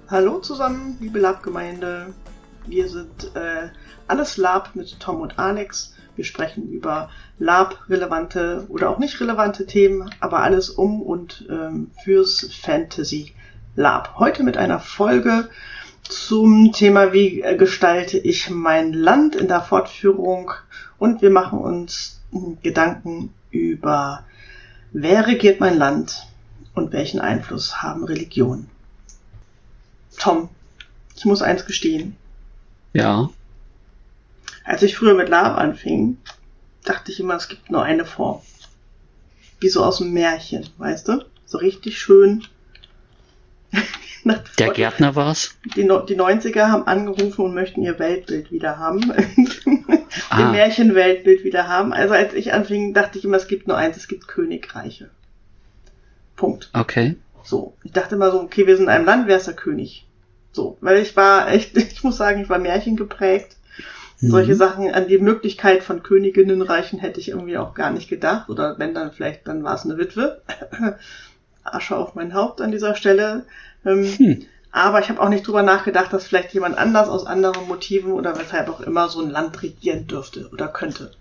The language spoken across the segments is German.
Hallo zusammen, liebe Lab-Gemeinde. Wir sind alles Lab mit Tom und Alex. Wir sprechen über Lab-relevante oder auch nicht relevante Themen, aber alles um und fürs Fantasy Lab. Heute mit einer Folge zum Thema, wie gestalte ich mein Land in der Fortführung, und wir machen uns Gedanken über, wer regiert mein Land und welchen Einfluss haben Religionen. Tom, ich muss eins gestehen. Ja. Als ich früher mit Lab anfing, dachte ich immer, es gibt nur eine Form. Wie so aus dem Märchen, weißt du? So richtig schön. Der Gärtner war's? Die 90er haben angerufen und möchten ihr Weltbild wieder haben. Ihr Märchenweltbild wieder haben. Also als ich anfing, dachte ich immer, es gibt nur eins, es gibt Königreiche. Punkt. Okay. So, ich dachte immer so, okay, wir sind in einem Land, wer ist der König? So, weil ich muss sagen, ich war märchengeprägt. Solche Sachen, an die Möglichkeit von Königinnenreichen hätte ich irgendwie auch gar nicht gedacht. Oder wenn dann vielleicht, dann war es eine Witwe. Asche auf mein Haupt an dieser Stelle. Aber ich habe auch nicht drüber nachgedacht, dass vielleicht jemand anders aus anderen Motiven oder weshalb auch immer so ein Land regieren dürfte oder könnte.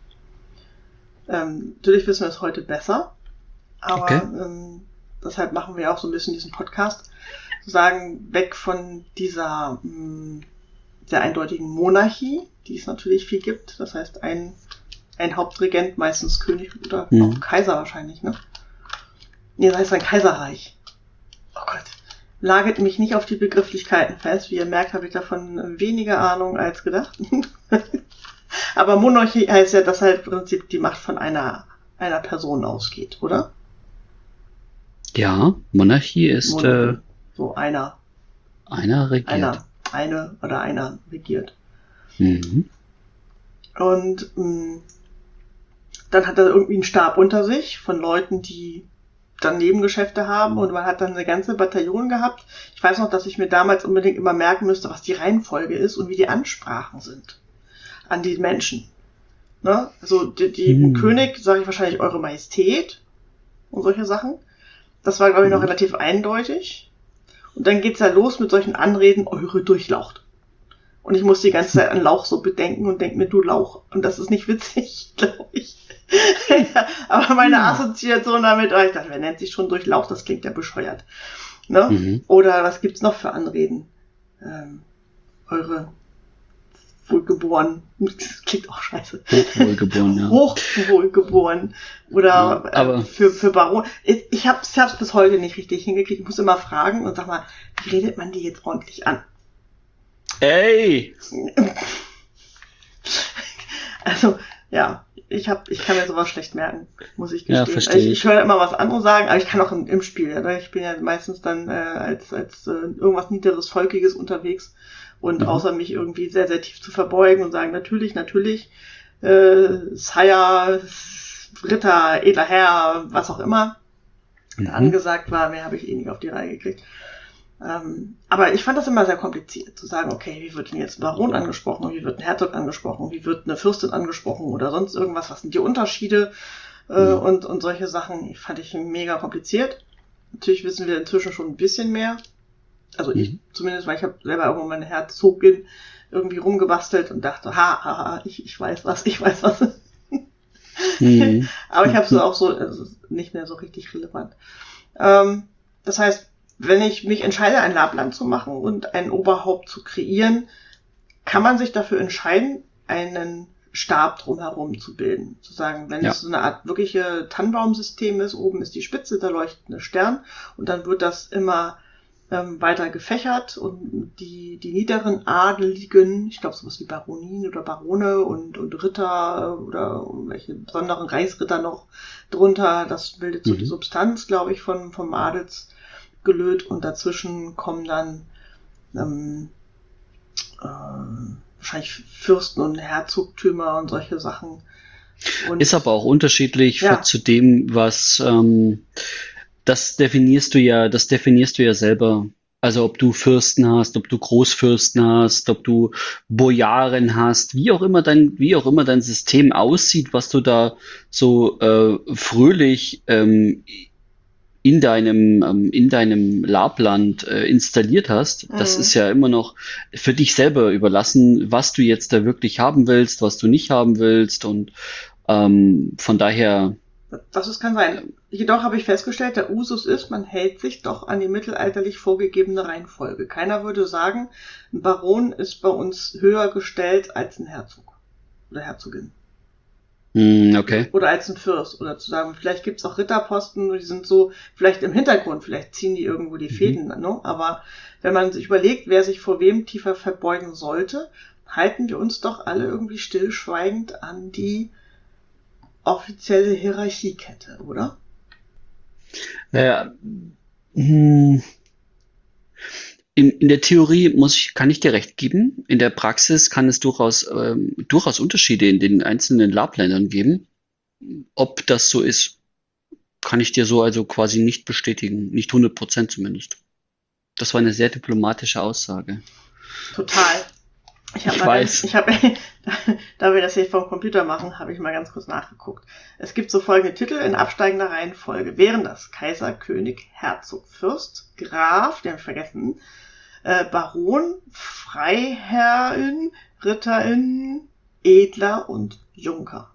Natürlich wissen wir es heute besser. Aber okay. Deshalb machen wir auch so ein bisschen diesen Podcast. Sagen, weg von dieser sehr eindeutigen Monarchie, die es natürlich viel gibt. Das heißt, ein Hauptregent, meistens König oder auch Kaiser wahrscheinlich, ne? Nee, das heißt ein Kaiserreich. Oh Gott. Lagert mich nicht auf die Begrifflichkeiten fest. Wie ihr merkt, habe ich davon weniger Ahnung als gedacht. Aber Monarchie heißt ja, dass halt im Prinzip die Macht von einer Person ausgeht, oder? Ja, Monarchie ist... So einer regiert. Einer regiert. Mhm. Und dann hat er irgendwie einen Stab unter sich von Leuten, die dann Nebengeschäfte haben, und man hat dann eine ganze Bataillon gehabt. Ich weiß noch, dass ich mir damals unbedingt immer merken müsste, was die Reihenfolge ist und wie die Ansprachen sind an die Menschen. Ne? Also die König, sage ich wahrscheinlich Eure Majestät und solche Sachen. Das war, glaube ich, noch relativ eindeutig. Und dann geht's ja los mit solchen Anreden, Eure Durchlaucht. Und ich muss die ganze Zeit an Lauchsuppe denken und denke mir, du Lauch. Und das ist nicht witzig, glaube ich. Aber meine Assoziation damit, ich dachte, wer nennt sich schon Durchlaucht? Das klingt ja bescheuert. Ne? Oder was gibt's noch für Anreden? Eure Wohlgeboren. Das klingt auch scheiße. Hochwohlgeboren, ja. Hochwohlgeboren. Oder aber für Baron. Ich hab's bis heute nicht richtig hingekriegt. Ich muss immer fragen und sag mal, wie redet man die jetzt ordentlich an? Ey! Also, ja, ich kann mir sowas schlecht merken, muss ich gestehen. Ja, verstehe ich höre immer was anderes sagen, aber ich kann auch im Spiel. Ja, ich bin ja meistens dann als irgendwas Niederes, Volkiges unterwegs. Und außer mich irgendwie sehr, sehr tief zu verbeugen und sagen, natürlich, Sire, Ritter, edler Herr, was auch immer angesagt war, mehr habe ich nicht auf die Reihe gekriegt. Aber ich fand das immer sehr kompliziert, zu sagen, okay, wie wird denn jetzt ein Baron angesprochen, wie wird ein Herzog angesprochen, wie wird eine Fürstin angesprochen oder sonst irgendwas, was sind die Unterschiede und solche Sachen, fand ich mega kompliziert. Natürlich wissen wir inzwischen schon ein bisschen mehr. Also ich zumindest, weil ich habe selber irgendwann meine Herzogin irgendwie rumgebastelt und dachte, ich weiß was. Aber ich habe es auch so, es ist nicht mehr so richtig relevant. Das heißt, wenn ich mich entscheide, ein Labland zu machen und ein Oberhaupt zu kreieren, kann man sich dafür entscheiden, einen Stab drumherum zu bilden. Zu sagen, wenn es so eine Art wirkliche Tannenbaumsystem ist, oben ist die Spitze, da leuchtet ein Stern und dann wird das immer weiter gefächert und die niederen Adeligen, ich glaube sowas wie Baronien oder Barone und Ritter oder welche besonderen Reichsritter noch drunter, das bildet so die Substanz, glaube ich, vom Adelsgelöt, und dazwischen kommen dann wahrscheinlich Fürsten und Herzogtümer und solche Sachen. Und ist aber auch unterschiedlich zu dem, was das definierst du ja selber. Also ob du Fürsten hast, ob du Großfürsten hast, ob du Bojaren hast, wie auch immer dein System aussieht, was du da so fröhlich in deinem Labland installiert hast, das ist ja immer noch für dich selber überlassen, was du jetzt da wirklich haben willst, was du nicht haben willst und von daher. Kann sein. Jedoch habe ich festgestellt, der Usus ist, man hält sich doch an die mittelalterlich vorgegebene Reihenfolge. Keiner würde sagen, ein Baron ist bei uns höher gestellt als ein Herzog oder Herzogin. Okay. Oder als ein Fürst. Oder zu sagen, vielleicht gibt's auch Ritterposten, die sind so vielleicht im Hintergrund, vielleicht ziehen die irgendwo die Fäden. Ne? Aber wenn man sich überlegt, wer sich vor wem tiefer verbeugen sollte, halten wir uns doch alle irgendwie stillschweigend an die offizielle Hierarchiekette, oder? Naja, in der Theorie kann ich dir recht geben. In der Praxis kann es durchaus Unterschiede in den einzelnen Labländern geben. Ob das so ist, kann ich dir so also quasi nicht bestätigen. Nicht 100% zumindest. Das war eine sehr diplomatische Aussage. Total. Da wir das hier vom Computer machen, habe ich mal ganz kurz nachgeguckt. Es gibt so folgende Titel in absteigender Reihenfolge. Wären das Kaiser, König, Herzog, Fürst, Graf, den habe ich vergessen, Baron, Freiherrin, Ritterin, Edler und Junker.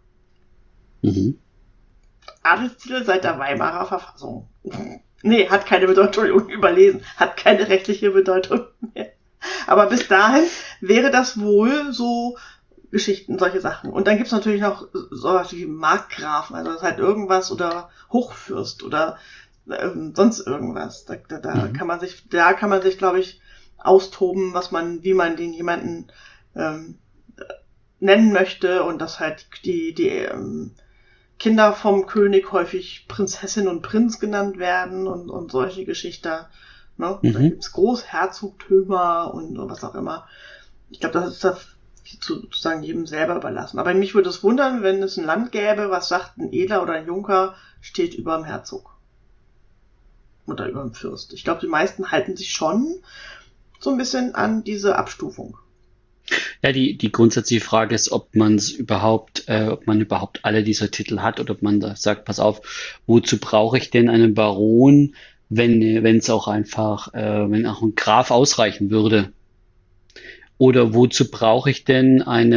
Adelstitel seit der Weimarer Verfassung. Nee, hat keine Bedeutung, überlesen, hat keine rechtliche Bedeutung mehr. Aber bis dahin wäre das wohl so Geschichten, solche Sachen. Und dann gibt's natürlich noch sowas wie Markgrafen, also das ist halt irgendwas oder Hochfürst oder sonst irgendwas. Da kann man sich, glaube ich, austoben, wie man den jemanden nennen möchte und dass halt die Kinder vom König häufig Prinzessin und Prinz genannt werden und solche Geschichten. Ne? Da gibt's Großherzogtümer und was auch immer. Ich glaube, das ist sozusagen jedem selber überlassen. Aber mich würde es wundern, wenn es ein Land gäbe, was sagt, ein Edler oder ein Junker steht über dem Herzog. Oder über dem Fürst. Ich glaube, die meisten halten sich schon so ein bisschen an diese Abstufung. Ja, die grundsätzliche Frage ist, ob man überhaupt alle dieser Titel hat oder ob man da sagt, pass auf, wozu brauche ich denn einen Baron, wenn auch ein Graf ausreichen würde? Oder wozu brauche ich denn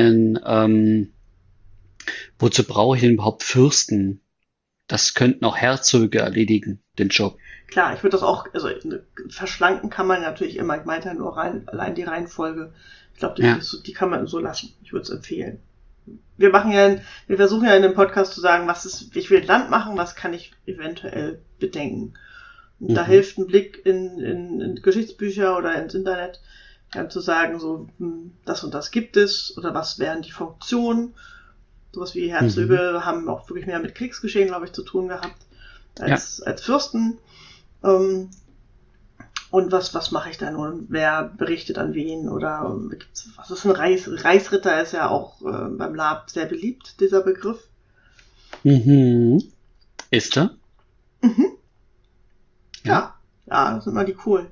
überhaupt Fürsten? Das könnten auch Herzöge erledigen, den Job. Klar, ich würde das auch, also verschlanken kann man natürlich immer. Ich meinte ja nur allein die Reihenfolge. Ich glaube, die kann man so lassen. Ich würde es empfehlen. Wir versuchen ja in dem Podcast zu sagen, ich will Land machen, was kann ich eventuell bedenken. Und da hilft ein Blick in Geschichtsbücher oder ins Internet, dann zu sagen, so, das und das gibt es, oder was wären die Funktionen. Sowas wie Herzöge haben auch wirklich mehr mit Kriegsgeschehen, glaube ich, zu tun gehabt, als Fürsten. Und was mache ich da nun? Wer berichtet an wen? Oder was ist ein Reichsritter? Ist ja auch beim Lab sehr beliebt, dieser Begriff. Ist er? Ja, das sind immer die coolen.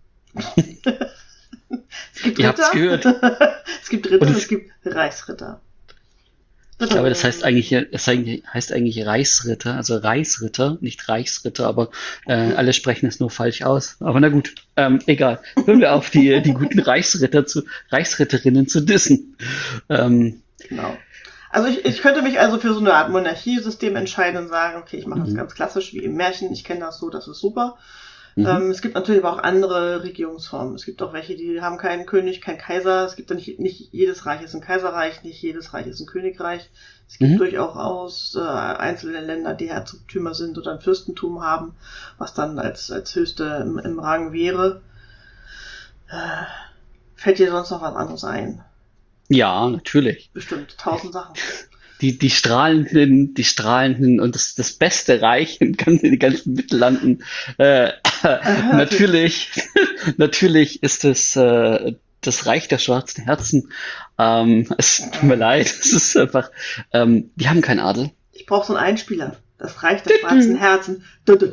Es gibt Ihr habt's gehört. Es gibt Ritter und es gibt Reichsritter. Ich glaube, das heißt eigentlich Reichsritter, also Reichsritter, nicht Reichsritter, aber alle sprechen es nur falsch aus. Aber na gut, egal. Hören wir auf, die guten Reichsritterinnen zu dissen. Genau. Also ich könnte mich also für so eine Art Monarchiesystem entscheiden und sagen, okay, ich mache das ganz klassisch wie im Märchen, ich kenne das so, das ist super. Es gibt natürlich aber auch andere Regierungsformen. Es gibt auch welche, die haben keinen König, keinen Kaiser. Es gibt dann nicht jedes Reich ist ein Kaiserreich, nicht jedes Reich ist ein Königreich. Es gibt durchaus einzelne Länder, die Herzogtümer sind oder ein Fürstentum haben, was dann als höchste im Rang wäre. Fällt dir sonst noch was anderes ein? Ja, natürlich. Bestimmt, 1000 Sachen. Die strahlenden und das beste Reich in den ganzen Mittellanden. Natürlich ist es das Reich der schwarzen Herzen. Es tut mir leid, es ist einfach, die haben keinen Adel. Ich brauche so einen Einspieler. Das Reich der schwarzen Herzen.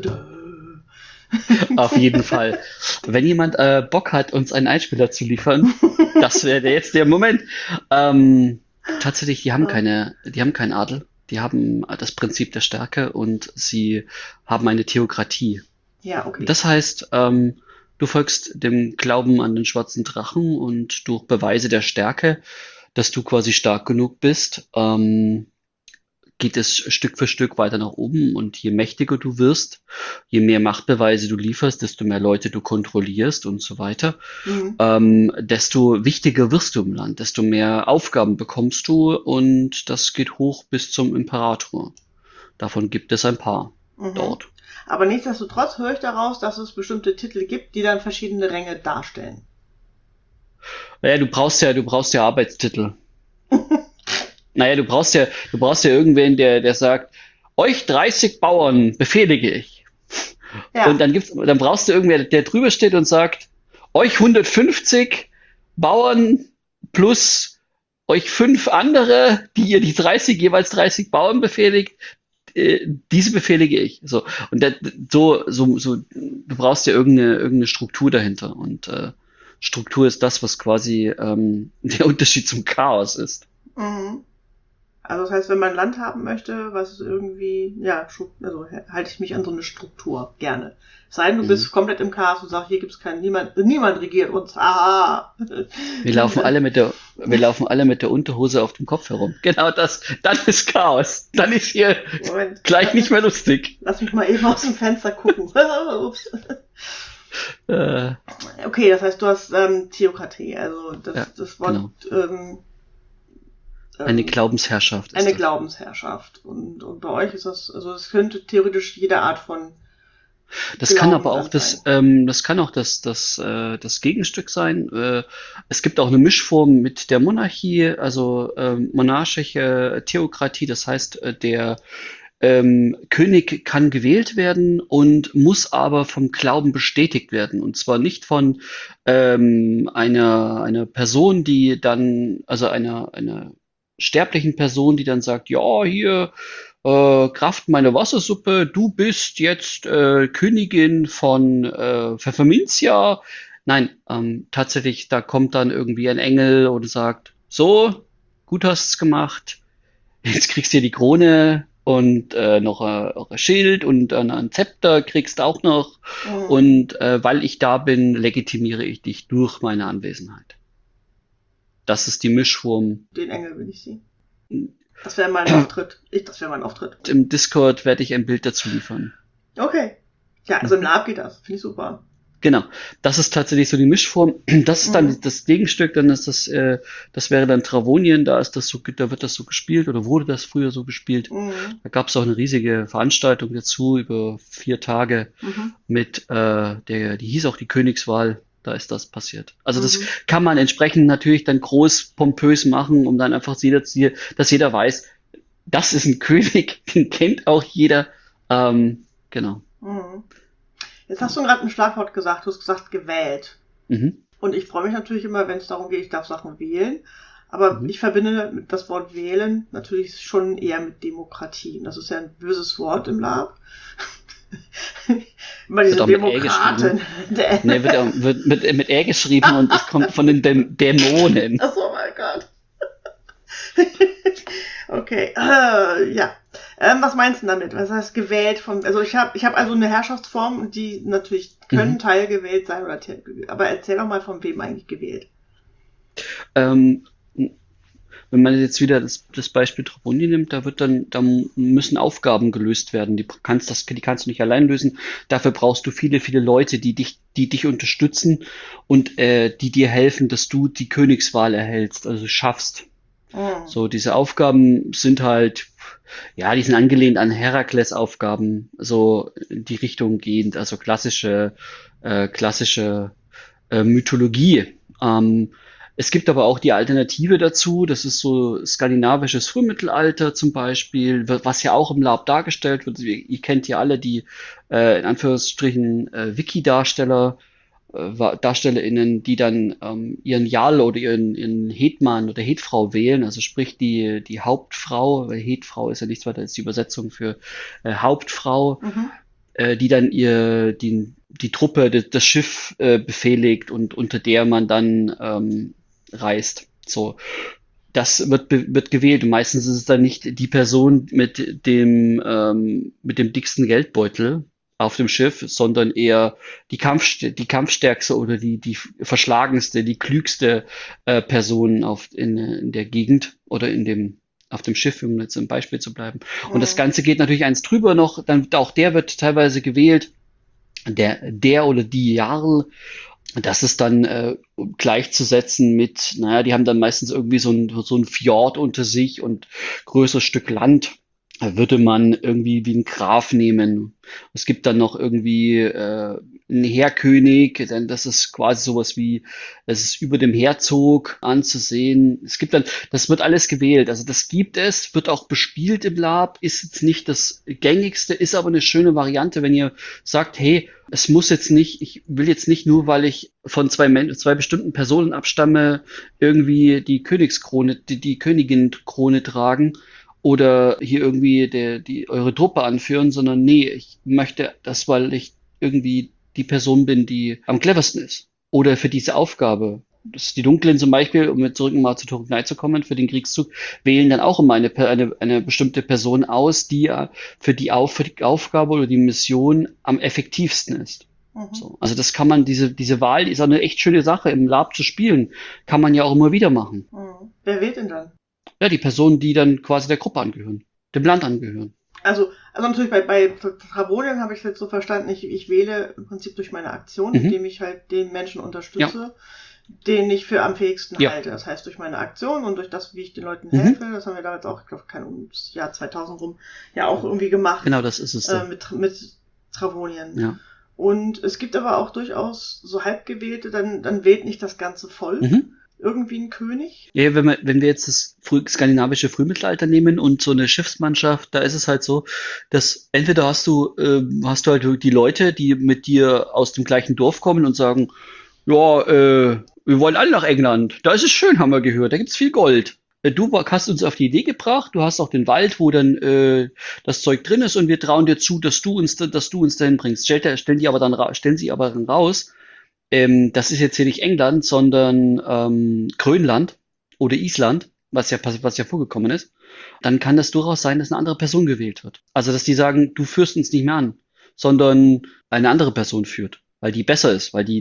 Auf jeden Fall. Wenn jemand Bock hat, uns einen Einspieler zu liefern, das wäre jetzt der Moment. Tatsächlich, die haben keinen Adel. Die haben das Prinzip der Stärke und sie haben eine Theokratie. Ja, okay. Das heißt, du folgst dem Glauben an den schwarzen Drachen und durch Beweise der Stärke, dass du quasi stark genug bist, geht es Stück für Stück weiter nach oben und je mächtiger du wirst, je mehr Machtbeweise du lieferst, desto mehr Leute du kontrollierst und so weiter, Mhm. desto wichtiger wirst du im Land, desto mehr Aufgaben bekommst du und das geht hoch bis zum Imperator. Davon gibt es ein paar Mhm. dort. Aber nichtsdestotrotz höre ich daraus, dass es bestimmte Titel gibt, die dann verschiedene Ränge darstellen. Naja, du brauchst ja Arbeitstitel. Naja, du brauchst ja irgendwen, der sagt, euch 30 Bauern befehlige ich. Und Ja. dann brauchst du irgendwer, der drüber steht und sagt, euch 150 Bauern plus euch 5 andere, die ihr die 30, jeweils 30 Bauern befehligt, diese befehlige ich. So. Und du brauchst ja irgendeine Struktur dahinter. Und Struktur ist das, was quasi der Unterschied zum Chaos ist. Mhm. Also das heißt, wenn man ein Land haben möchte, was irgendwie, ja, also halte ich mich an so eine Struktur gerne. Es sei denn, du Mhm. bist komplett im Chaos und sagst, hier gibt's keinen, niemand regiert uns. Ah. Wir laufen alle mit der Unterhose auf dem Kopf herum. Genau das, dann ist Chaos. Dann ist hier Moment, gleich nicht mehr lustig. lass mich mal eben aus dem Fenster gucken. Ups. Äh, Okay, das heißt, du hast Theokratie, also ja, das Wort genau. Eine Glaubensherrschaft ist eine das. Glaubensherrschaft. Und bei euch ist das, also es könnte theoretisch jede Art von Das kann Glauben aber auch dann sein. das Gegenstück sein. Es gibt auch eine Mischform mit der Monarchie, also monarchische Theokratie. Das heißt, der König kann gewählt werden und muss aber vom Glauben bestätigt werden. Und zwar nicht von einer Person, die dann, also einer sterblichen Person, die dann sagt, ja, hier, Kraft meiner Wassersuppe, du bist jetzt Königin von Pfefferminzia. Nein, tatsächlich, da kommt dann irgendwie ein Engel und sagt, so, gut hast's gemacht, jetzt kriegst du hier die Krone und noch ein Schild und ein Zepter kriegst du auch noch. Mhm. Und weil ich da bin, legitimiere ich dich durch meine Anwesenheit. Das ist die Mischform. Den Engel will ich sehen. Das wäre mein Auftritt. Das wäre mein Auftritt. Im Discord werde ich ein Bild dazu liefern. Okay. Ja, also im Lab geht das. Finde ich super. Genau, das ist tatsächlich so die Mischform. Das ist Mhm. dann das Gegenstück, dann ist das wäre dann Travonien, da wird das so gespielt oder wurde das früher so gespielt. Mhm. Da gab es auch eine riesige Veranstaltung dazu über 4 Tage Mhm. mit die hieß auch die Königswahl. Da ist das passiert. Also das Mhm. kann man entsprechend natürlich dann groß pompös machen, um dann einfach dass jeder weiß, das ist ein König, den kennt auch jeder. Genau. Mhm. Jetzt hast du gerade ein Schlagwort gesagt. Du hast gesagt, gewählt. Mhm. Und ich freue mich natürlich immer, wenn es darum geht, ich darf Sachen wählen. Aber Mhm. ich verbinde das Wort wählen natürlich schon eher mit Demokratie. Und das ist ja ein böses Wort im Lab. Immer Wird diese auch mit Ä Demokraten. geschrieben. Ne, wird mit Ä geschrieben und es kommt von den Dämonen. Ach so, mein Gott. Okay, ja. Was meinst du damit? Was heißt gewählt von, also ich hab also eine Herrschaftsform, die natürlich können Mhm. teilgewählt sein oder aber erzähl doch mal, von wem eigentlich gewählt. Ähm, wenn man jetzt wieder das Beispiel Trabundi nimmt, da müssen Aufgaben gelöst werden. Die kannst du nicht allein lösen. Dafür brauchst du viele, viele Leute, die dich unterstützen und die dir helfen, dass du die Königswahl erhältst, also schaffst. Hm. So, diese Aufgaben sind halt, ja, die sind angelehnt an Herakles-Aufgaben, so in die Richtung gehend, also klassische Mythologie. Es gibt aber auch die Alternative dazu, das ist so skandinavisches Frühmittelalter zum Beispiel, was ja auch im Lab dargestellt wird. Ihr kennt ja alle die, in Anführungsstrichen, Wiki-Darsteller, DarstellerInnen, die dann ihren Jarl oder ihren Hetman oder Hetfrau wählen, also sprich die Hauptfrau, weil Hetfrau ist ja nichts weiter als die Übersetzung für Hauptfrau, Mhm. die dann die Truppe, das Schiff befehligt und unter der man dann reist. So, das wird gewählt. Und meistens ist es dann nicht die Person mit dem dicksten Geldbeutel, auf dem Schiff, sondern eher die kampfstärkste oder die verschlagenste, die klügste Person in der Gegend oder auf dem Schiff, um jetzt im Beispiel zu bleiben. Und das Mhm. Ganze geht natürlich eins drüber noch, dann auch der wird teilweise gewählt, der oder die Jarl. Das ist dann gleichzusetzen mit, naja, die haben dann meistens irgendwie so ein Fjord unter sich und größeres Stück Land. Da würde man irgendwie wie ein Graf nehmen. Es gibt dann noch irgendwie einen Heerkönig, denn das ist quasi sowas wie, es ist über dem Herzog anzusehen. Es gibt dann, das wird alles gewählt. Also das gibt es, wird auch bespielt im Lab, ist jetzt nicht das gängigste, ist aber eine schöne Variante, wenn ihr sagt, hey, es muss jetzt nicht, ich will jetzt nicht nur, weil ich von zwei bestimmten Personen abstamme, irgendwie die Königskrone, die Königin-Krone tragen oder hier irgendwie eure Truppe anführen, sondern nee, ich möchte das, weil ich irgendwie die Person bin, die am cleversten ist. Oder für diese Aufgabe. Die Dunklen zum Beispiel, um jetzt zurück mal zu Turknei zu kommen, für den Kriegszug, wählen dann auch immer eine bestimmte Person aus, die für die Aufgabe oder die Mission am effektivsten ist. Mhm. So. Also das kann man, diese Wahl, die ist auch eine echt schöne Sache, im Lab zu spielen. Kann man ja auch immer wieder machen. Mhm. Wer wählt denn dann? Ja, die Personen, die dann quasi der Gruppe angehören, dem Land angehören. Also natürlich bei Travonien habe ich es jetzt so verstanden, ich wähle im Prinzip durch meine Aktion, Mhm. indem ich halt den Menschen unterstütze, den ich für am fähigsten Ja. halte. Das heißt, durch meine Aktion und durch das, wie ich den Leuten Mhm. helfe, das haben wir damals auch, ich glaube, ums Jahr 2000 rum, ja auch irgendwie gemacht. Genau, das ist es. Mit Travonien. Ja. Und es gibt aber auch durchaus so halbgewählte, dann wählt nicht das ganze Volk irgendwie einen König. Ja, wenn wir jetzt das skandinavische Frühmittelalter nehmen und so eine Schiffsmannschaft, da ist es halt so, dass entweder hast du halt die Leute, die mit dir aus dem gleichen Dorf kommen und sagen, ja, wir wollen alle nach England. Da ist es schön, haben wir gehört. Da gibt's viel Gold. Du hast uns auf die Idee gebracht, du hast auch den Wald, wo dann das Zeug drin ist und wir trauen dir zu, dass du uns dahin bringst. Stellen sie aber dann raus, das ist jetzt hier nicht England, sondern Grönland oder Island, was ja vorgekommen ist. Dann kann das durchaus sein, dass eine andere Person gewählt wird. Also, dass die sagen, du führst uns nicht mehr an, sondern eine andere Person führt, weil die besser ist, weil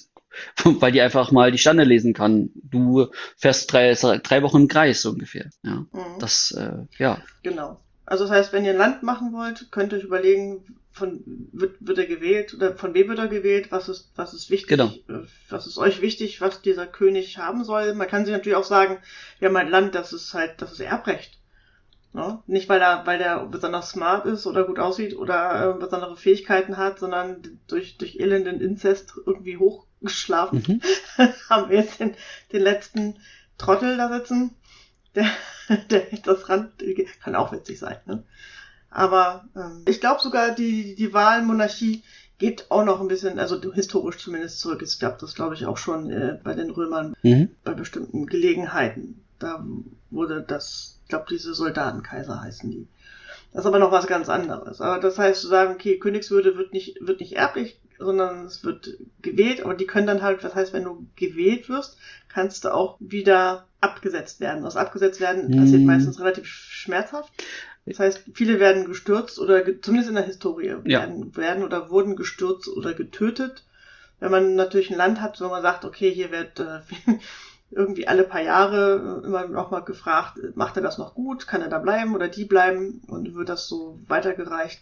die einfach mal die Sterne lesen kann. Du fährst drei Wochen im Kreis, so ungefähr. Ja, Mhm. ja. Genau. Also das heißt, wenn ihr ein Land machen wollt, könnt ihr euch überlegen, wird er gewählt oder von wem wird er gewählt, was ist wichtig, Genau. Was ist euch wichtig, was dieser König haben soll. Man kann sich natürlich auch sagen, wir haben ein Land, das ist Erbrecht. Ne? Nicht, weil der besonders smart ist oder gut aussieht oder besondere Fähigkeiten hat, sondern durch elenden Inzest irgendwie hochgeschlafen. Haben wir jetzt den letzten Trottel da sitzen, der das Rand, kann auch witzig sein, ne? Aber ich glaube sogar, die Wahlmonarchie geht auch noch ein bisschen, also historisch zumindest zurück. Es gab das, glaube ich, auch schon bei den Römern bei bestimmten Gelegenheiten. Da wurde das, ich glaube, diese Soldatenkaiser heißen die. Das ist aber noch was ganz anderes. Aber das heißt, zu sagen, okay, Königswürde wird nicht erblich, sondern es wird gewählt, aber die können dann halt, das heißt, wenn du gewählt wirst, kannst du auch wieder abgesetzt werden. Das Abgesetzt werden passiert meistens relativ schmerzhaft. Das heißt, viele werden gestürzt oder zumindest in der Historie werden oder wurden gestürzt oder getötet. Wenn man natürlich ein Land hat, wo man sagt, okay, hier wird irgendwie alle paar Jahre immer noch mal gefragt, macht er das noch gut, kann er da bleiben oder die bleiben und wird das so weitergereicht.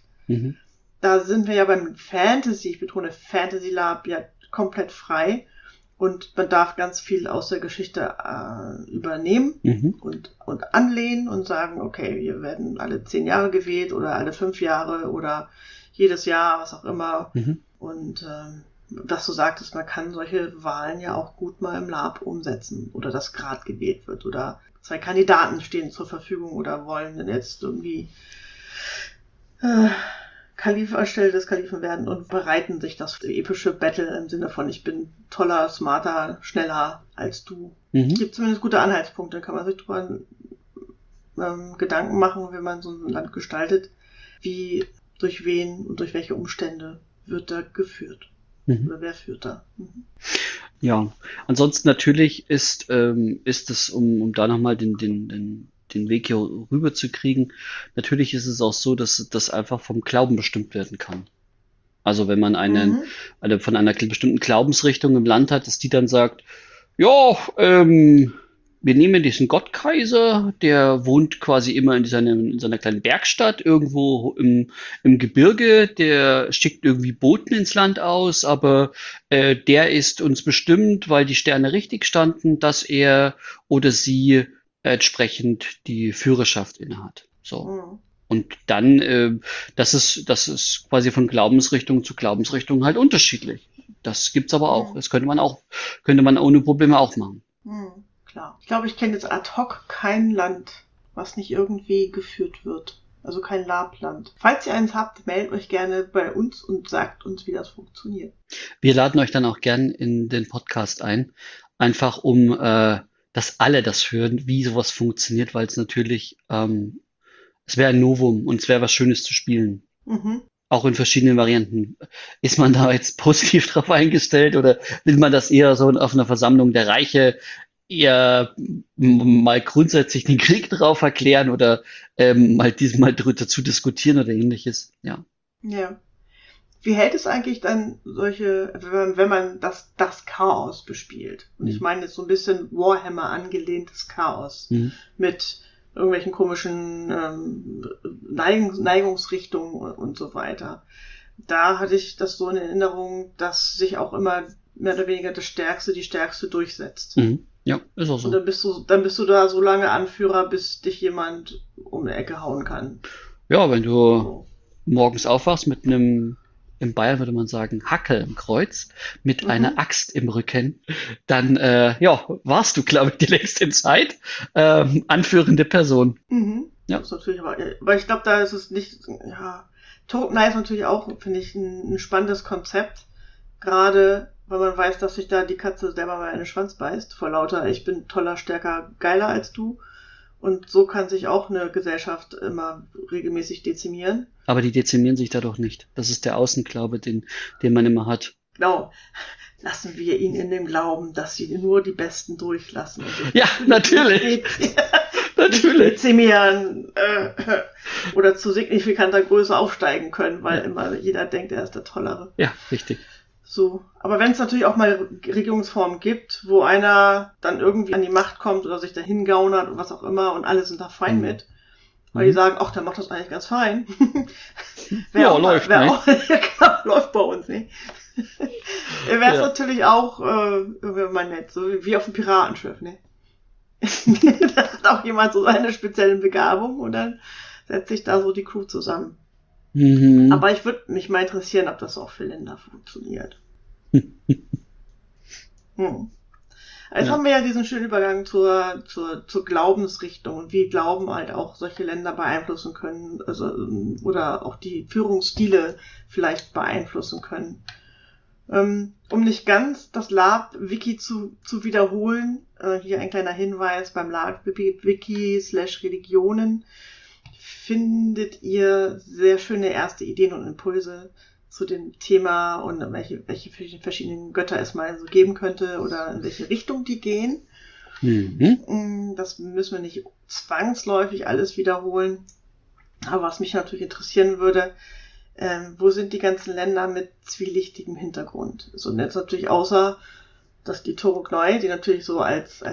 Da sind wir ja beim Fantasy, ich betone Fantasy Lab, ja komplett frei und man darf ganz viel aus der Geschichte übernehmen und anlehnen und sagen, okay, wir werden alle 10 Jahre gewählt oder alle 5 Jahre oder jedes Jahr, was auch immer. Und was du sagtest, man kann solche Wahlen ja auch gut mal im Lab umsetzen oder dass gerade gewählt wird oder 2 Kandidaten stehen zur Verfügung oder wollen denn jetzt irgendwie Kalif anstelle des Kalifen werden und bereiten sich das epische Battle im Sinne von ich bin toller, smarter, schneller als du. Gibt zumindest gute Anhaltspunkte, kann man sich drüber Gedanken machen, wenn man so ein Land gestaltet, wie, durch wen und durch welche Umstände wird da geführt. Oder wer führt da? Ja, ansonsten natürlich ist es, um da nochmal den Weg hier rüber zu kriegen, natürlich ist es auch so, dass das einfach vom Glauben bestimmt werden kann. Also wenn man Mhm. von einer bestimmten Glaubensrichtung im Land hat, dass die dann sagt, ja, wir nehmen diesen Gottkaiser, der wohnt quasi immer in seiner kleinen Werkstatt irgendwo im Gebirge, der schickt irgendwie Boten ins Land aus, aber der ist uns bestimmt, weil die Sterne richtig standen, dass er oder sie entsprechend die Führerschaft innehat. So. Mhm. Und dann, das ist quasi von Glaubensrichtung zu Glaubensrichtung halt unterschiedlich. Das gibt's aber auch. Mhm. Das könnte man ohne Probleme auch machen. Mhm. Klar. Ich glaube, ich kenne jetzt ad hoc kein Land, was nicht irgendwie geführt wird. Also kein Labland. Falls ihr eins habt, meldet euch gerne bei uns und sagt uns, wie das funktioniert. Wir laden euch dann auch gern in den Podcast ein, einfach um, dass alle das hören, wie sowas funktioniert, weil es natürlich, es wäre ein Novum und es wäre was Schönes zu spielen. Mhm. Auch in verschiedenen Varianten. Ist man da jetzt positiv drauf eingestellt oder will man das eher so auf einer Versammlung der Reiche eher mal grundsätzlich den Krieg drauf erklären oder mal diesmal dazu diskutieren oder ähnliches? Ja. Ja. Wie hält es eigentlich dann solche, wenn man das Chaos bespielt? Und ich Hm. meine jetzt so ein bisschen Warhammer angelehntes Chaos Hm. mit irgendwelchen komischen Neigungsrichtungen und so weiter. Da hatte ich das so in Erinnerung, dass sich auch immer mehr oder weniger die Stärkste durchsetzt. Mhm. Ja, ist auch Und so. dann bist du da so lange Anführer, bis dich jemand um die Ecke hauen kann. Ja, wenn du So. morgens aufwachst mit in Bayern würde man sagen, Hackel im Kreuz, mit einer Mhm. Axt im Rücken, dann ja, warst du, glaube ich, die längste Zeit anführende Person. Mhm. Ja. Das ist natürlich aber ich glaube, da ist es nicht, ja, Token ist natürlich auch, finde ich, ein spannendes Konzept. Gerade, weil man weiß, dass sich da die Katze selber mal in den Schwanz beißt, vor lauter, ich bin toller, stärker, geiler als du. Und so kann sich auch eine Gesellschaft immer regelmäßig dezimieren. Aber die dezimieren sich dadurch nicht. Das ist der Außenglaube, den man immer hat. Genau. Lassen wir ihn in dem Glauben, dass sie nur die Besten durchlassen und sich Ja, natürlich. nicht Natürlich. dezimieren oder zu signifikanter Größe aufsteigen können, weil Ja, immer jeder denkt, er ist der Tollere. ja, richtig. So. Aber wenn es natürlich auch mal Regierungsformen gibt, wo einer dann irgendwie an die Macht kommt oder sich dahin gaunert und was auch immer und alle sind da fein Mhm. mit, weil die Mhm. sagen, ach, der macht das eigentlich ganz fein. Ja, läuft, ne? Ja, klar, läuft bei uns, ne? Wäre es Ja. natürlich auch wenn man nett, so wie auf dem Piratenschiff, ne? Da hat auch jemand so seine speziellen Begabungen und dann setzt sich da so die Crew zusammen. Mhm. Aber ich würde mich mal interessieren, ob das auch für Länder funktioniert. Hm. Jetzt Ja. haben wir ja diesen schönen Übergang zur Glaubensrichtung und wie Glauben halt auch solche Länder beeinflussen können, also, oder auch die Führungsstile vielleicht beeinflussen können. Um nicht ganz das Lab-Wiki zu wiederholen, hier ein kleiner Hinweis beim Lab-Wiki/Religionen findet ihr sehr schöne erste Ideen und Impulse zu dem Thema und welche verschiedenen Götter es mal so geben könnte oder in welche Richtung die gehen. Mhm. Das müssen wir nicht zwangsläufig alles wiederholen. Aber was mich natürlich interessieren würde, wo sind die ganzen Länder mit zwielichtigem Hintergrund? So, und jetzt natürlich außer, dass die Torugnoi, die natürlich so als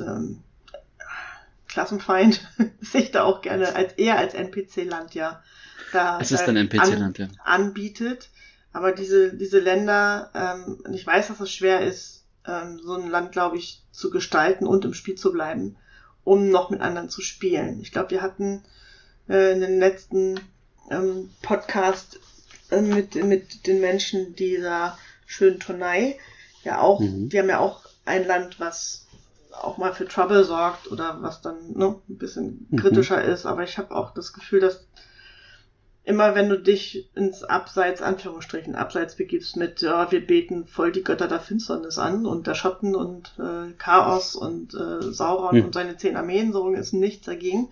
Klassenfeind sich da auch gerne eher als NPC-Land ja da Es ist ein NPC-Land, ja. anbietet. Aber diese Länder, ich weiß, dass es schwer ist, so ein Land, glaube ich, zu gestalten und im Spiel zu bleiben, um noch mit anderen zu spielen. Ich glaube, wir hatten in den letzten Podcast mit den Menschen dieser schönen Turnei ja auch, Mhm. die haben ja auch ein Land, was auch mal für Trouble sorgt oder was dann ein bisschen kritischer ist, aber ich habe auch das Gefühl, dass immer wenn du dich ins Abseits, Anführungsstrichen, Abseits begibst mit, ja, wir beten voll die Götter der Finsternis an und der Schatten und Chaos und Sauron und seine 10 Armeen, so ist nichts dagegen,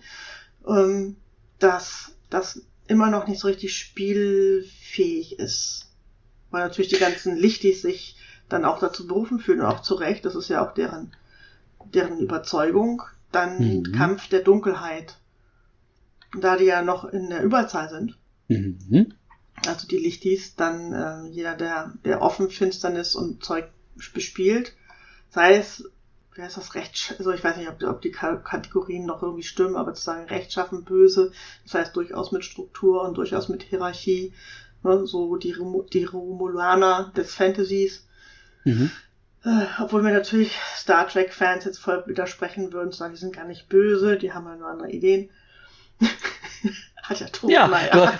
dass das immer noch nicht so richtig spielfähig ist. Weil natürlich die ganzen Lichtis sich dann auch dazu berufen fühlen und auch zu Recht, das ist ja auch deren Überzeugung, dann Kampf der Dunkelheit. Da die ja noch in der Überzahl sind, also die Lichtis, dann jeder, der offen Finsternis und Zeug bespielt, sei es, wer ist das also ich weiß nicht, ob die Kategorien noch irgendwie stimmen, aber zu sagen rechtschaffen, böse, das heißt durchaus mit Struktur und durchaus mit Hierarchie, ne, so die Romulaner des Fantasies. Obwohl mir natürlich Star Trek-Fans jetzt voll widersprechen würden, sagen, die sind gar nicht böse, die haben ja nur andere Ideen. Hat ja Todmeier.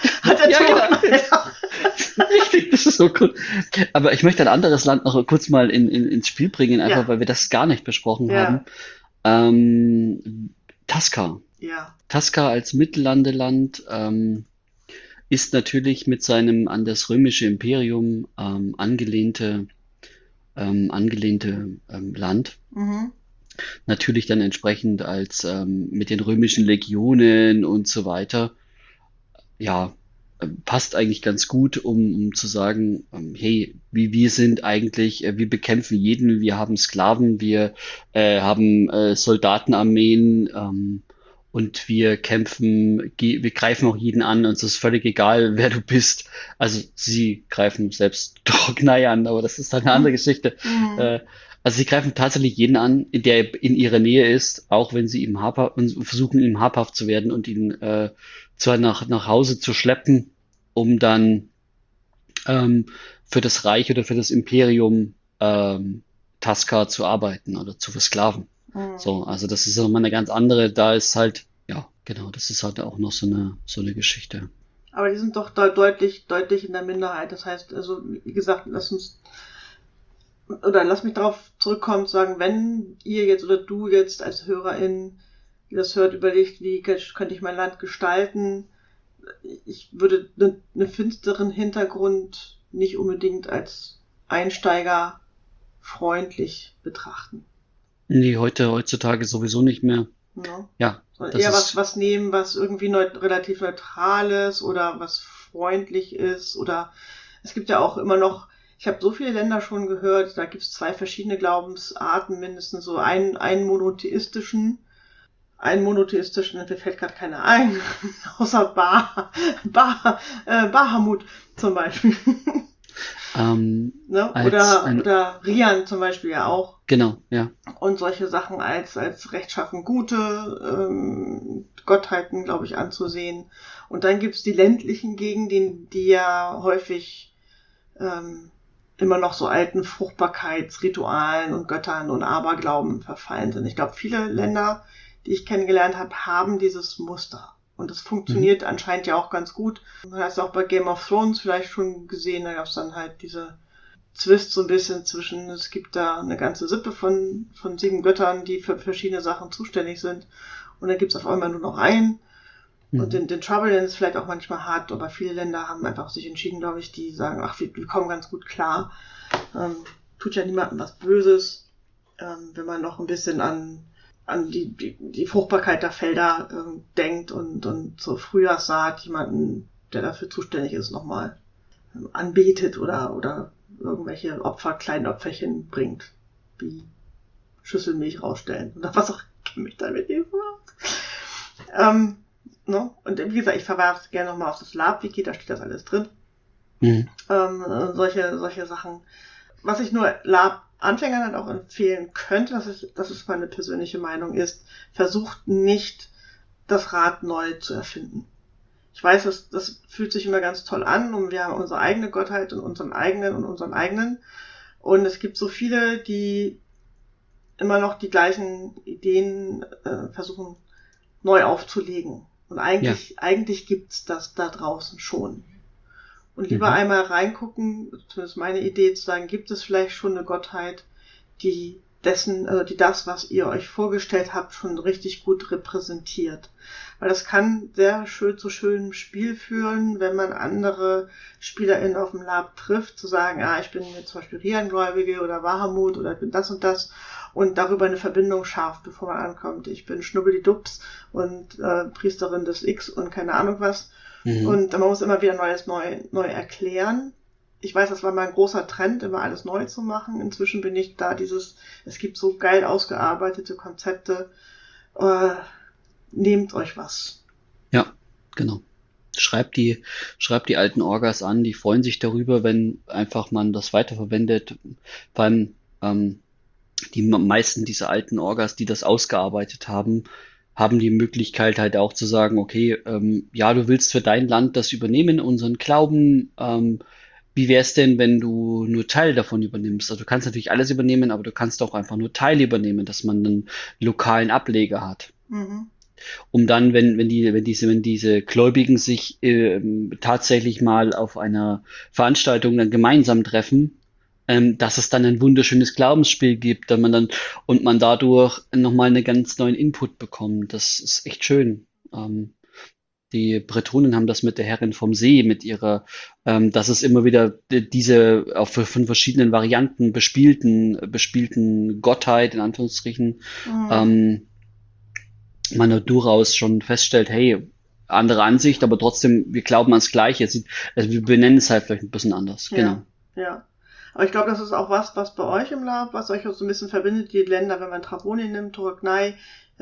Richtig, das ist so cool. Aber ich möchte ein anderes Land noch kurz mal ins Spiel bringen, einfach weil wir das gar nicht besprochen haben. Tasca. Ja. Tasca als Mittellandeland ist natürlich mit seinem an das römische Imperium angelehnte Land. Natürlich dann entsprechend als mit den römischen Legionen und so weiter. Ja, passt eigentlich ganz gut, um zu sagen, hey, wir sind eigentlich, wir bekämpfen jeden, wir haben Sklaven, wir haben Soldatenarmeen und wir greifen auch jeden an, uns ist völlig egal, wer du bist. Also sie greifen selbst Trocknei an, aber das ist halt eine andere Geschichte. Also sie greifen tatsächlich jeden an, der in ihrer Nähe ist, auch wenn sie ihm versuchen, ihm habhaft zu werden und ihn zwar nach Hause zu schleppen, um dann für das Reich oder für das Imperium Tasca zu arbeiten oder zu versklaven. So, also das ist nochmal eine ganz andere, da ist halt, ja, genau, das ist halt auch noch so eine Geschichte. Aber die sind doch deutlich in der Minderheit. Das heißt, also, wie gesagt, lass mich darauf zurückkommen, zu sagen, wenn ihr jetzt oder du jetzt als Hörerin, die das hört, überlegt, wie könnte ich mein Land gestalten, ich würde einen finsteren Hintergrund nicht unbedingt als Einsteiger freundlich betrachten. Nee, heutzutage sowieso nicht mehr. No. Ja. Eher was nehmen, was irgendwie relativ neutral ist oder was freundlich ist, oder es gibt ja auch immer noch, ich habe so viele Länder schon gehört, da gibt es 2 verschiedene Glaubensarten, mindestens so einen monotheistischen, mir fällt gerade keiner ein, außer Bahamut zum Beispiel. Ne? Oder Rian zum Beispiel ja auch. Genau, ja. Und solche Sachen als rechtschaffen gute Gottheiten, glaube ich, anzusehen. Und dann gibt's die ländlichen Gegenden, die ja häufig immer noch so alten Fruchtbarkeitsritualen und Göttern und Aberglauben verfallen sind. Ich glaube, viele Länder, die ich kennengelernt habe, haben dieses Muster. Und das funktioniert anscheinend ja auch ganz gut. Man hat es auch bei Game of Thrones vielleicht schon gesehen, da gab es dann halt diese Zwist so ein bisschen zwischen, es gibt da eine ganze Sippe von 7 Göttern, die für verschiedene Sachen zuständig sind. Und dann gibt es auf einmal nur noch einen. Und den Trouble, den es vielleicht auch manchmal hat, aber viele Länder haben einfach sich entschieden, glaube ich, die sagen, ach, wir kommen ganz gut klar. Tut ja niemandem was Böses, wenn man noch ein bisschen an die Fruchtbarkeit der Felder denkt und zur Frühjahrssaat jemanden, der dafür zuständig ist, nochmal anbetet oder irgendwelche kleinen Opferchen bringt, wie Schüsselmilch rausstellen oder was auch immer ich damit nicht so. Ne? Und wie gesagt, ich verweise gerne nochmal auf das Lab-Wiki, da steht das alles drin. Solche Sachen. Was ich nur Lab-Anfängern dann auch empfehlen könnte, das ist meine persönliche Meinung, ist, versucht nicht, das Rad neu zu erfinden. Ich weiß, das fühlt sich immer ganz toll an und wir haben unsere eigene Gottheit und unseren eigenen. Und es gibt so viele, die immer noch die gleichen Ideen versuchen neu aufzulegen. Und eigentlich gibt's das da draußen schon. Und lieber einmal reingucken, zumindest meine Idee zu sagen, gibt es vielleicht schon eine Gottheit, die das, was ihr euch vorgestellt habt, schon richtig gut repräsentiert. Weil das kann sehr schön zu schönem Spiel führen, wenn man andere SpielerInnen auf dem Lab trifft, zu sagen, ich bin jetzt zum Beispiel Rian-Gläubige oder Bahamut oder ich bin das und darüber eine Verbindung schafft, bevor man ankommt. Ich bin Schnubbelidups und Priesterin des X und keine Ahnung was. Und man muss immer wieder Neues neu erklären. Ich weiß, das war mal ein großer Trend, immer alles neu zu machen. Inzwischen bin ich da es gibt so geil ausgearbeitete Konzepte. Nehmt euch was. Ja, genau. Schreib die alten Orgas an, die freuen sich darüber, wenn einfach man das weiterverwendet. Vor allem die meisten dieser alten Orgas, die das ausgearbeitet haben, haben die Möglichkeit halt auch zu sagen, okay, ja, du willst für dein Land das übernehmen, unseren Glauben, wie wäre es denn, wenn du nur Teil davon übernimmst? Also du kannst natürlich alles übernehmen, aber du kannst auch einfach nur Teile übernehmen, dass man einen lokalen Ableger hat. Mhm. Um dann, wenn diese Gläubigen sich tatsächlich mal auf einer Veranstaltung dann gemeinsam treffen, dass es dann ein wunderschönes Glaubensspiel gibt, und man dadurch nochmal einen ganz neuen Input bekommt. Das ist echt schön. Die Bretonen haben das mit der Herrin vom See, dass es immer wieder diese von verschiedenen Varianten bespielten Gottheit, in Anführungsstrichen, Mhm. man da durchaus schon feststellt, hey, andere Ansicht, aber trotzdem, wir glauben ans Gleiche. Also wir benennen es halt vielleicht ein bisschen anders. Ja, Genau. ja. Aber ich glaube, das ist auch was bei euch im Lab, was euch auch so ein bisschen verbindet, die Länder, wenn man Traboni nimmt, Toragnai,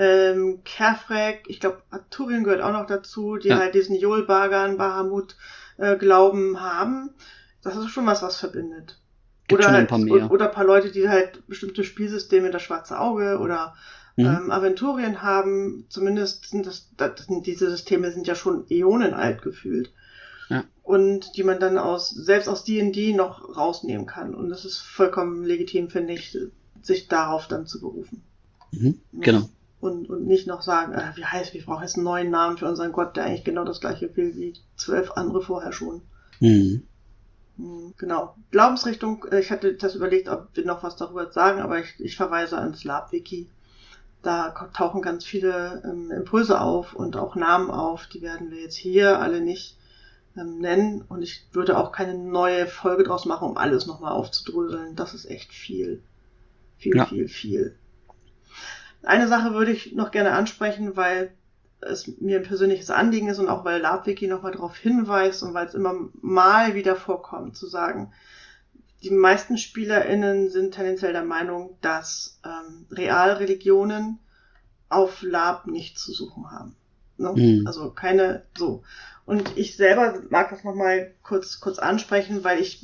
Kerfrek, ich glaube, Aturien gehört auch noch dazu, die Ja, halt diesen Yol, Bagan, Bahamut Glauben haben. Das ist schon was verbindet. gibt Oder schon noch ein paar halt, mehr. oder ein paar Leute, die halt bestimmte Spielsysteme, das schwarze Auge oder Mhm. Aventurien haben, zumindest diese Systeme sind ja schon Äonen alt gefühlt. Ja. Und die man dann selbst aus D&D noch rausnehmen kann. Und das ist vollkommen legitim, finde ich, sich darauf dann zu berufen. Mhm. Ja. Genau. Und nicht noch sagen, wir brauchen jetzt einen neuen Namen für unseren Gott, der eigentlich genau das gleiche will wie 12 andere vorher schon. Mhm. Genau. Glaubensrichtung, ich hatte das überlegt, ob wir noch was darüber sagen, aber ich verweise ans Lab-Wiki. Da tauchen ganz viele Impulse auf und auch Namen auf. Die werden wir jetzt hier alle nicht nennen. Und ich würde auch keine neue Folge draus machen, um alles nochmal aufzudröseln. Das ist echt viel. Viel, Ja. viel, viel. Eine Sache würde ich noch gerne ansprechen, weil es mir ein persönliches Anliegen ist und auch weil LabWiki nochmal darauf hinweist und weil es immer mal wieder vorkommt, zu sagen, die meisten SpielerInnen sind tendenziell der Meinung, dass Realreligionen auf Lab nichts zu suchen haben. Ne? Mhm. Also keine so. Und ich selber mag das nochmal kurz ansprechen, weil ich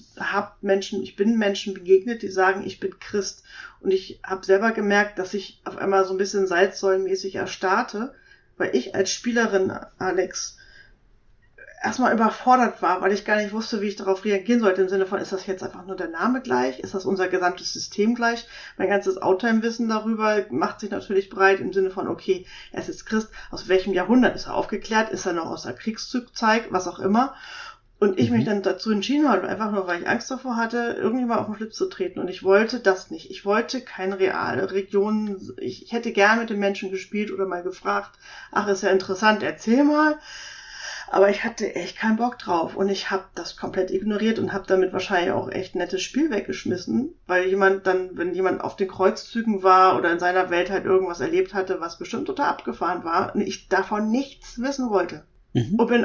bin Menschen begegnet, die sagen, ich bin Christ. Und ich habe selber gemerkt, dass ich auf einmal so ein bisschen salzsäulenmäßig erstarrte, weil ich als Spielerin, Alex, erstmal überfordert war, weil ich gar nicht wusste, wie ich darauf reagieren sollte, im Sinne von, ist das jetzt einfach nur der Name gleich? Ist das unser gesamtes System gleich? Mein ganzes Outtime-Wissen darüber macht sich natürlich breit im Sinne von, okay, er ist jetzt Christ, aus welchem Jahrhundert ist er aufgeklärt? Ist er noch aus der Kriegszeit, was auch immer? Und ich mich Mhm. dann dazu entschieden habe, einfach nur, weil ich Angst davor hatte, irgendjemand auf den Schlips zu treten. Und ich wollte das nicht. Ich wollte keine reale Region. Ich hätte gern mit den Menschen gespielt oder mal gefragt, ach, ist ja interessant, erzähl mal. Aber ich hatte echt keinen Bock drauf und ich habe das komplett ignoriert und habe damit wahrscheinlich auch echt nettes Spiel weggeschmissen, weil wenn jemand auf den Kreuzzügen war oder in seiner Welt halt irgendwas erlebt hatte, was bestimmt total abgefahren war, und ich davon nichts wissen wollte. Mhm. Und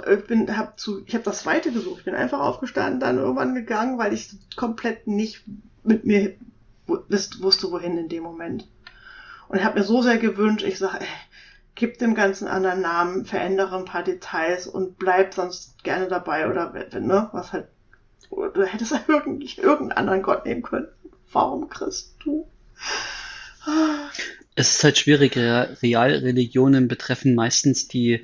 ich habe das Zweite gesucht. Ich bin einfach aufgestanden, dann irgendwann gegangen, weil ich komplett nicht mit mir wusste, wohin in dem Moment. Und ich habe mir so sehr gewünscht, ich sage, gib dem Ganzen anderen Namen, verändere ein paar Details und bleib sonst gerne dabei oder ne, was halt, du hättest ja irgendeinen anderen Gott nehmen können. Warum Christ du? Es ist halt schwierig. Realreligionen betreffen meistens die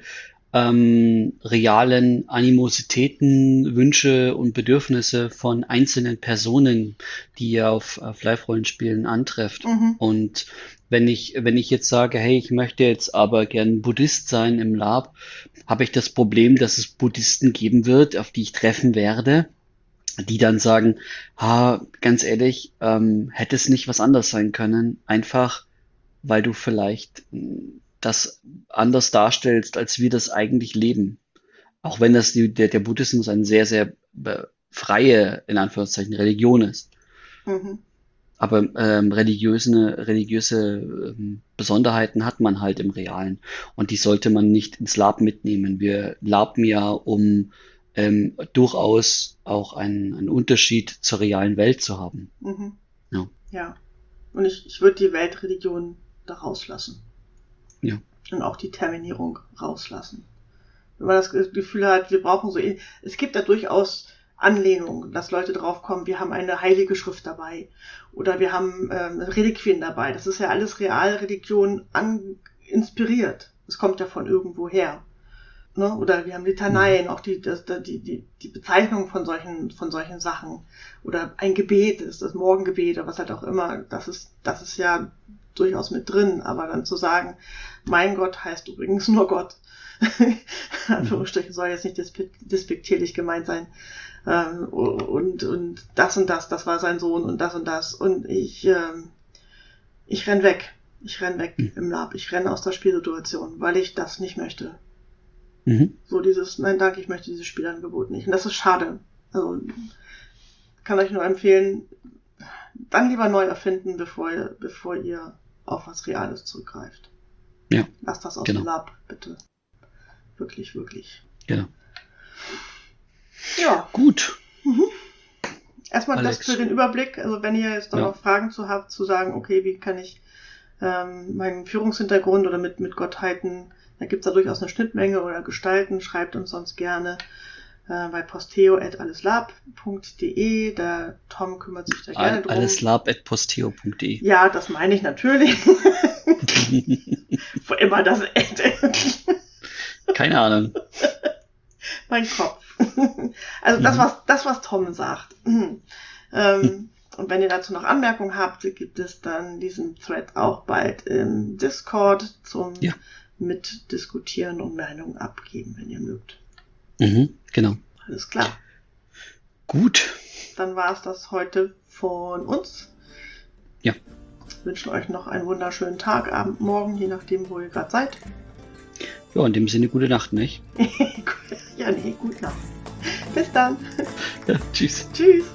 realen Animositäten, Wünsche und Bedürfnisse von einzelnen Personen, die ihr auf Live-Rollenspielen antrefft. Mhm. Und wenn ich jetzt sage, hey, ich möchte jetzt aber gern Buddhist sein im Lab, habe ich das Problem, dass es Buddhisten geben wird, auf die ich treffen werde, die dann sagen, ganz ehrlich, hätte es nicht was anderes sein können, einfach weil du vielleicht das anders darstellst, als wir das eigentlich leben. Auch wenn der Buddhismus eine sehr, sehr freie, in Anführungszeichen, Religion ist. Mhm. Aber religiöse Besonderheiten hat man halt im Realen. Und die sollte man nicht ins Lab mitnehmen. Wir laben ja, um durchaus auch einen Unterschied zur realen Welt zu haben. Mhm. Ja. Ja. Und ich würde die Weltreligion da rauslassen. Ja. Und auch die Terminierung rauslassen. Wenn man das Gefühl hat, wir brauchen so, es gibt da durchaus Anlehnungen, dass Leute draufkommen, wir haben eine heilige Schrift dabei oder wir haben Reliquien dabei. Das ist ja alles Realreligion inspiriert. Es kommt ja von irgendwo her. Ne? Oder wir haben Litaneien, auch die Bezeichnung von solchen Sachen. Oder ein Gebet, ist das Morgengebet oder was halt auch immer. Das ist ja durchaus mit drin. Aber dann zu sagen, mein Gott heißt übrigens nur Gott. Anführungsstrichen soll jetzt nicht despektierlich gemeint sein. Und das war sein Sohn und das. Und ich renn weg. Ich renn weg im Lab. Ich renne aus der Spielsituation, weil ich das nicht möchte. So nein, danke, ich möchte dieses Spielangebot nicht. Und das ist schade. Also, kann euch nur empfehlen, dann lieber neu erfinden, bevor ihr auf was Reales zurückgreift. Ja. Lasst das aus dem Lab, bitte. Wirklich, wirklich. Genau. Ja. Gut. Erstmal Alex. Das für den Überblick. Also wenn ihr jetzt noch Fragen zu habt, zu sagen, okay, wie kann ich meinen Führungshintergrund oder mit Gottheiten, da gibt's da durchaus eine Schnittmenge oder Gestalten, schreibt uns sonst gerne bei posteo@alleslab.de. Der Tom kümmert sich da gerne drum. Alleslab@posteo.de. Ja, das meine ich natürlich. Wo immer das Keine Ahnung. Mein Kopf. Also das, was Tom sagt. Und wenn ihr dazu noch Anmerkungen habt, gibt es dann diesen Thread auch bald im Discord zum Mitdiskutieren und Meinungen abgeben, wenn ihr mögt. Genau. Alles klar. Gut. Dann war es das heute von uns. Ja. Wir wünschen euch noch einen wunderschönen Tag, Abend, Morgen, je nachdem, wo ihr gerade seid. Ja, in dem Sinne gute Nacht, nicht? Ja, nee, gute Nacht. Bis dann. Ja, tschüss. Tschüss.